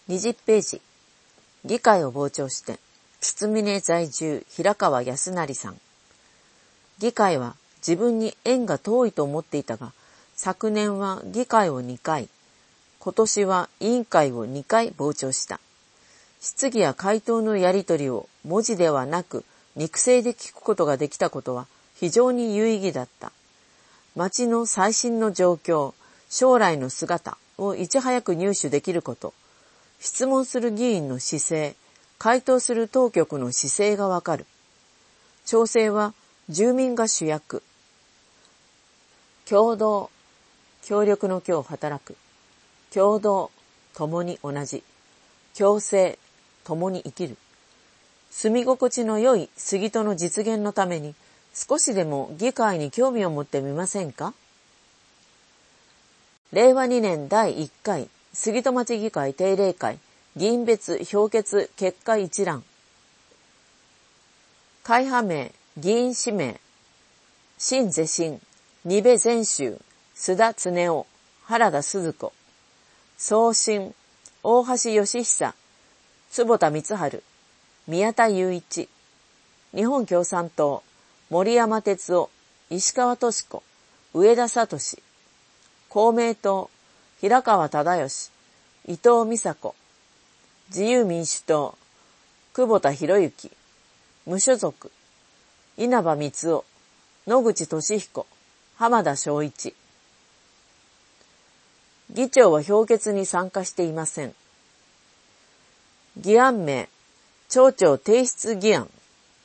20ページ。議会を傍聴して、筒峰在住平川康成さん。議会は自分に縁が遠いと思っていたが、昨年は議会を2回、今年は委員会を2回傍聴した。質疑や回答のやり取りを文字ではなく肉声で聞くことができたことは非常に有意義だった。町の最新の状況、将来の姿をいち早く入手できること、質問する議員の姿勢、回答する当局の姿勢がわかる。調整は住民が主役。共同、協力の協働く。共同、共に同じ。共生、共に生きる。住み心地の良い杉戸の実現のために少しでも議会に興味を持ってみませんか？令和2年第1回杉戸町議会定例会議員別評決結果一覧。会派名、議員氏名、新是新、二部全州、須田恒夫、原田鈴子、送信、大橋義久、坪田光晴、宮田雄一、日本共産党、森山哲夫、石川敏子、上田聡、公明党、平川忠義、伊藤美佐子、自由民主党、久保田博之、無所属、稲葉光雄、野口俊彦、浜田昭一。議長は評決に参加していません。議案名、町長提出議案。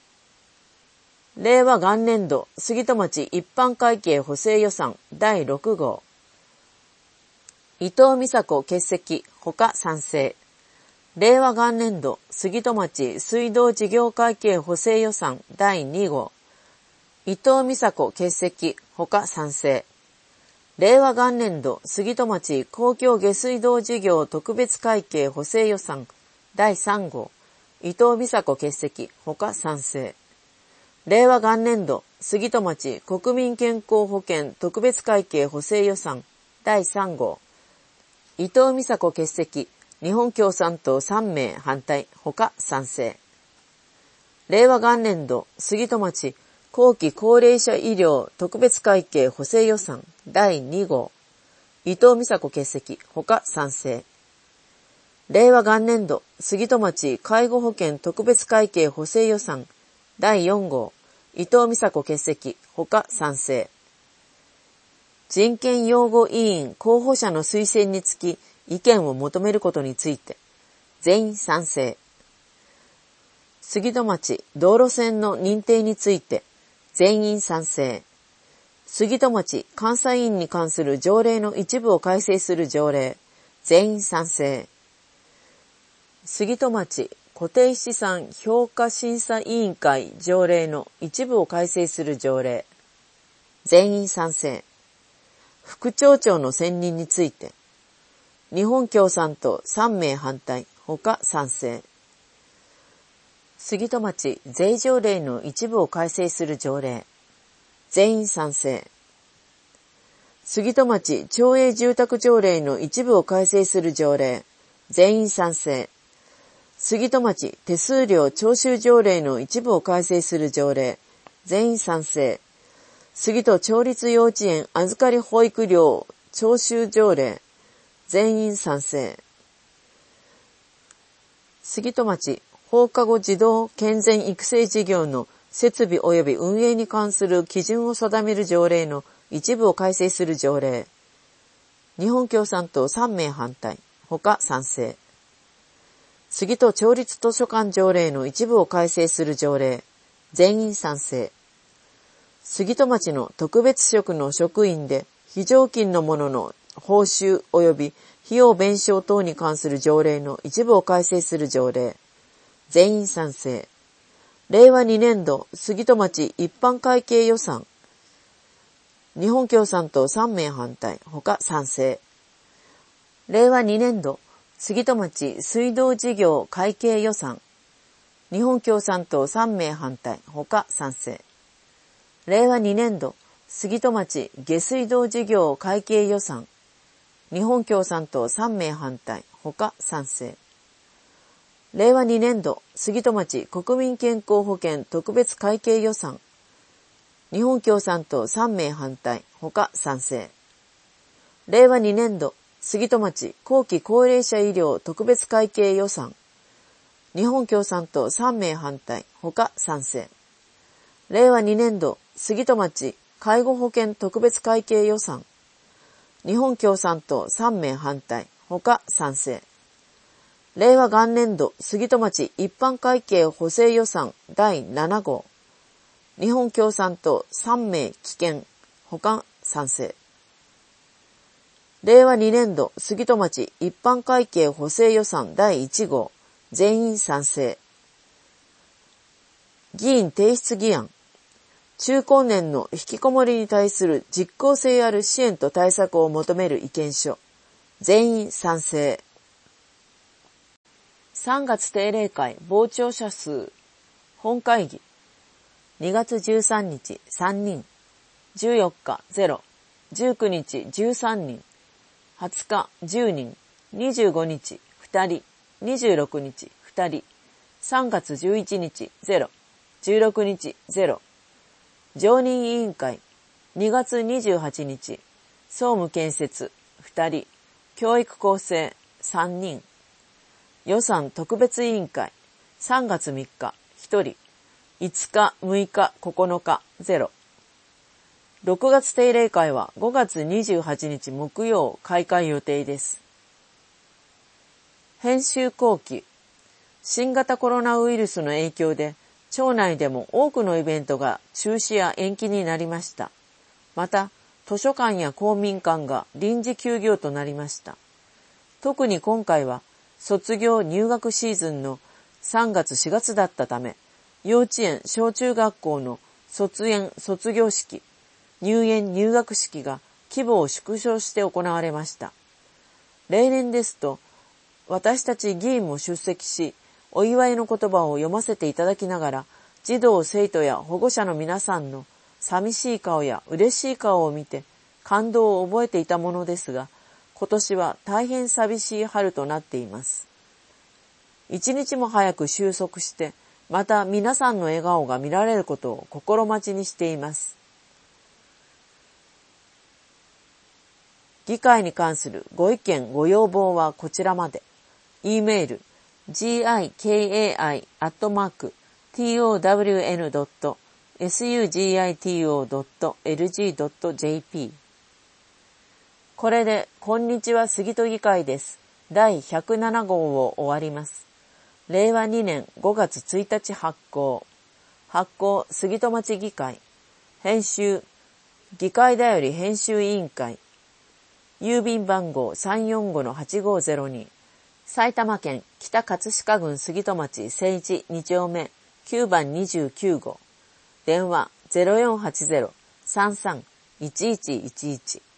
令和元年度杉戸町一般会計補正予算第6号。伊藤美佐子欠席、他賛成。令和元年度杉戸町水道事業会計補正予算第2号。伊藤美佐子欠席、他賛成。令和元年度杉戸町公共下水道事業特別会計補正予算第3号。伊藤美佐子欠席、他賛成。令和元年度杉戸町国民健康保険特別会計補正予算第3号。伊藤美佐子欠席、日本共産党3名反対、他賛成。令和元年度杉戸町後期高齢者医療特別会計補正予算第2号。伊藤美佐子欠席、他賛成。令和元年度杉戸町介護保険特別会計補正予算第4号。伊藤美佐子欠席、他賛成。人権擁護委員候補者の推薦につき意見を求めることについて全員賛成。杉戸町道路線の認定について全員賛成。杉戸町監査院に関する条例の一部を改正する条例全員賛成。杉戸町固定資産評価審査委員会条例の一部を改正する条例全員賛成。副町長の選任について日本共産党3名反対、他賛成。杉戸町税条例の一部を改正する条例全員賛成。杉戸町町営住宅条例の一部を改正する条例全員賛成。杉戸町手数料徴収条例の一部を改正する条例全員賛成。杉戸町立幼稚園預かり保育料徴収条例全員賛成。杉戸町放課後児童健全育成事業の設備及び運営に関する基準を定める条例の一部を改正する条例日本共産党3名反対、他賛成。杉戸町立図書館条例の一部を改正する条例全員賛成。杉戸町の特別職の職員で非常勤の者の報酬及び費用弁償等に関する条例の一部を改正する条例全員賛成。令和2年度杉戸町一般会計予算日本共産党3名反対、他賛成。令和2年度杉戸町水道事業会計予算日本共産党3名反対、他賛成。令和2年度杉戸町下水道事業会計予算日本共産党3名反対、他賛成。 令和2年度、杉戸町国民健康保険特別会計予算。日本共産党3名反対、他賛成。令和2年度、杉戸町後期高齢者医療特別会計予算。日本共産党3名反対、他賛成。令和2年度、杉戸町介護保険特別会計予算。日本共産党3名反対、他賛成。令和元年度、杉戸町一般会計補正予算第7号。日本共産党3名棄権、他賛成。令和2年度、杉戸町一般会計補正予算第1号。全員賛成。議員提出議案。中高年の引きこもりに対する実効性ある支援と対策を求める意見書。全員賛成。3月定例会傍聴者数。本会議。2月13日3人。14日0。19日13人。20日10人。25日2人。26日2人、3月11日0、16日0、常任委員会、2月28日、総務建設2人、教育構成3人、予算特別委員会、3月3日1人、5日6日9日0、6月定例会は5月28日木曜開会予定です。編集後期。新型コロナウイルスの影響で、町内でも多くのイベントが中止や延期になりました。また、図書館や公民館が臨時休業となりました。特に今回は、卒業入学シーズンの3月4月だったため、幼稚園小中学校の卒園卒業式、入園入学式が規模を縮小して行われました。例年ですと、私たち議員も出席し、お祝いの言葉を読ませていただきながら、児童生徒や保護者の皆さんの寂しい顔や嬉しい顔を見て感動を覚えていたものですが、今年は大変寂しい春となっています。一日も早く収束して、また皆さんの笑顔が見られることを心待ちにしています。議会に関するご意見ご要望はこちらまで。E メール gikai@town.sugito.lg.jp これでこんにちは杉戸議会です。第107号を終わります。令和2年5月1日発行。発行杉戸町議会。編集議会だより編集委員会。郵便番号 345-8502 埼玉県北葛飾郡杉戸町西一2丁目9番29号電話 0480-33-1111